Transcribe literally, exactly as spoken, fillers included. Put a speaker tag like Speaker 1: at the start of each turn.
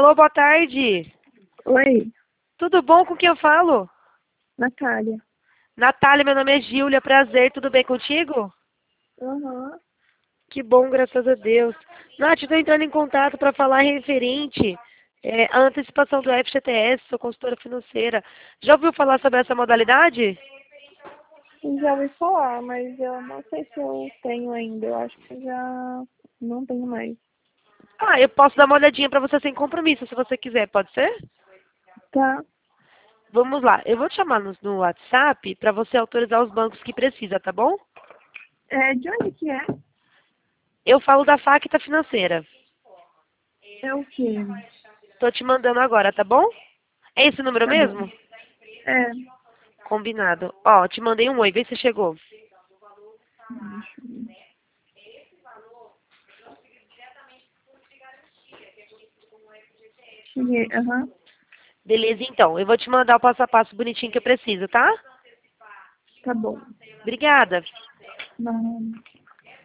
Speaker 1: Alô, boa tarde.
Speaker 2: Oi,
Speaker 1: Tudo bom? Com quem eu falo?
Speaker 2: Natália.
Speaker 1: Natália, meu nome é Gíulia. Prazer, tudo bem contigo?
Speaker 2: Aham.
Speaker 1: Que bom, graças a Deus. Nath, estou entrando em contato para falar referente é, à antecipação do F G T S, sou consultora financeira. Já ouviu falar sobre essa modalidade?
Speaker 2: Já ouvi falar, mas eu não sei se eu tenho ainda. Eu acho que já não tenho mais.
Speaker 1: Ah, eu posso dar uma olhadinha para você sem compromisso, se você quiser, pode ser?
Speaker 2: Tá,
Speaker 1: Vamos lá, eu vou te chamar no, no WhatsApp para você autorizar os bancos que precisa, tá bom?
Speaker 2: é, de onde que é?
Speaker 1: Eu falo da Facta Financeira.
Speaker 2: É o quê?
Speaker 1: Tô te mandando agora, tá bom? É esse número
Speaker 2: Tá bom.
Speaker 1: mesmo?
Speaker 2: É,
Speaker 1: Combinado. Ó, te mandei um oi, vê se chegou.
Speaker 2: deixa eu ver. Cheguei, aham.
Speaker 1: Beleza, então. Eu vou te mandar o passo a passo bonitinho que eu preciso, tá?
Speaker 2: Tá bom.
Speaker 1: Obrigada.
Speaker 2: Não.